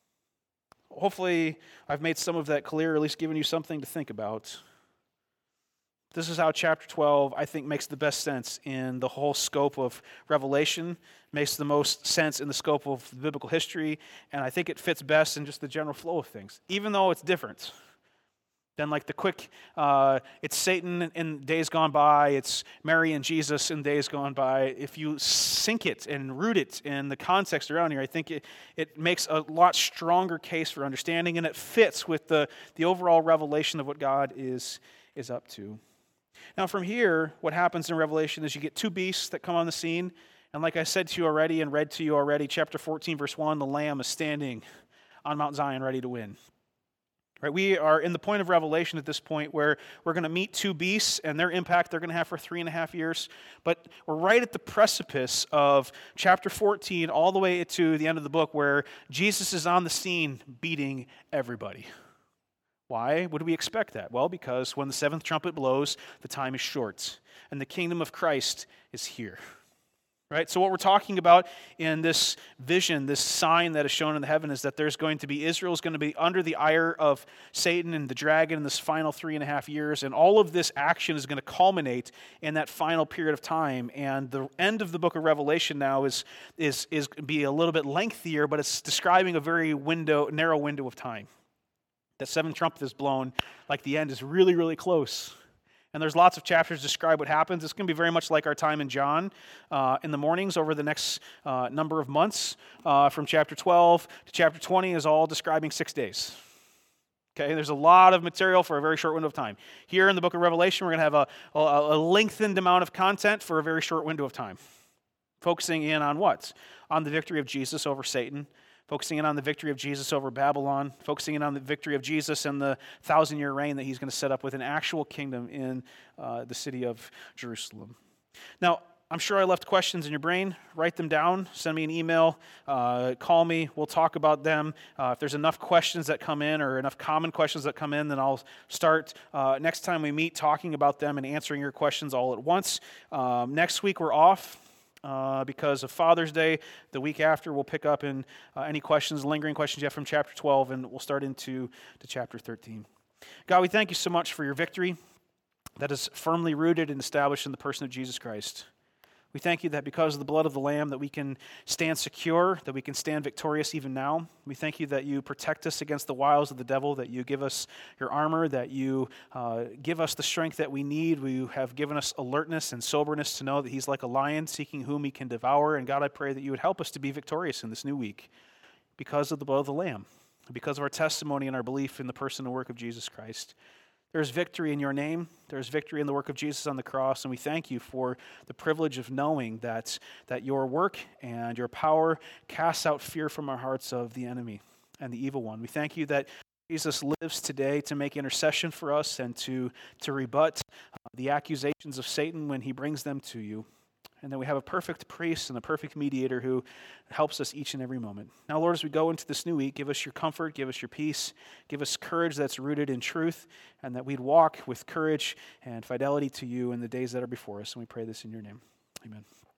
Hopefully, I've made some of that clear, or at least given you something to think about. This is how chapter 12, I think, makes the best sense in the whole scope of Revelation, makes the most sense in the scope of biblical history, and I think it fits best in just the general flow of things, even though it's different than like the quick, it's Satan in days gone by, it's Mary and Jesus in days gone by. If you sink it and root it in the context around here, I think it makes a lot stronger case for understanding, and it fits with the overall revelation of what God is up to. Now from here, what happens in Revelation is you get two beasts that come on the scene. And like I said to you already and read to you already, chapter 14, verse 1, the Lamb is standing on Mount Zion ready to win. Right? We are in the point of Revelation at this point where we're going to meet two beasts and their impact they're going to have for 3.5 years. But we're right at the precipice of chapter 14 all the way to the end of the book where Jesus is on the scene beating everybody. Why would we expect that? Well, because when the seventh trumpet blows, the time is short, and the kingdom of Christ is here. Right? So what we're talking about in this vision, this sign that is shown in the heaven, is that there's going to be, Israel's going to be under the ire of Satan and the dragon in this final 3.5 years, and all of this action is going to culminate in that final period of time. And the end of the book of Revelation now is be a little bit lengthier, but it's describing a very narrow window of time. That seventh trumpet is blown, like the end is really, really close. And there's lots of chapters describe what happens. It's going to be very much like our time in John in the mornings over the next number of months. From chapter 12 to chapter 20 is all describing 6 days. Okay, there's a lot of material for a very short window of time. Here in the book of Revelation, we're going to have a lengthened amount of content for a very short window of time. Focusing in on what? On the victory of Jesus over Satan. Focusing in on the victory of Jesus over Babylon, focusing in on the victory of Jesus and the 1,000-year reign that he's going to set up with an actual kingdom in the city of Jerusalem. Now, I'm sure I left questions in your brain. Write them down. Send me an email. Call me. We'll talk about them. If there's enough questions that come in or enough common questions that come in, then I'll start next time we meet talking about them and answering your questions all at once. Next week we're off. Because of Father's Day. The week after, we'll pick up in any questions, lingering questions you have from chapter 12, and we'll start into chapter 13. God, we thank you so much for your victory that is firmly rooted and established in the person of Jesus Christ. We thank you that because of the blood of the Lamb that we can stand secure, that we can stand victorious even now. We thank you that you protect us against the wiles of the devil, that you give us your armor, that you give us the strength that we need. You have given us alertness and soberness to know that he's like a lion seeking whom he can devour. And God, I pray that you would help us to be victorious in this new week because of the blood of the Lamb, because of our testimony and our belief in the person and work of Jesus Christ. There's victory in your name. There's victory in the work of Jesus on the cross, and we thank you for the privilege of knowing that your work and your power casts out fear from our hearts of the enemy and the evil one. We thank you that Jesus lives today to make intercession for us and to rebut the accusations of Satan when he brings them to you. And that we have a perfect priest and a perfect mediator who helps us each and every moment. Now, Lord, as we go into this new week, give us your comfort, give us your peace, give us courage that's rooted in truth, and that we'd walk with courage and fidelity to you in the days that are before us. And we pray this in your name. Amen.